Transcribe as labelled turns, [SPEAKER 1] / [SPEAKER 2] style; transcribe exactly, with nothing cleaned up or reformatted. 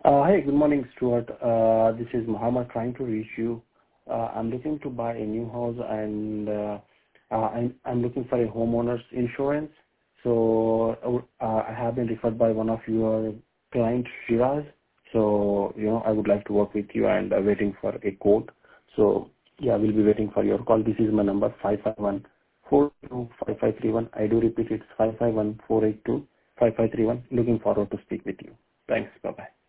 [SPEAKER 1] Uh, Hi, good morning, Stuart. Uh, This is Muhammad trying to reach you. Uh, I'm looking to buy a new house and uh, uh, I'm I'm looking for a homeowner's insurance. So uh, I have been referred by one of your clients, Shiraz. So, you know, I would like to work with you and uh, waiting for a quote. So, yeah, we'll be waiting for your call. This is my number, five five one, four two five five three one. I do repeat, it's five five one, four eight two, five five three one. Looking forward to speak with you. Thanks. Bye-bye.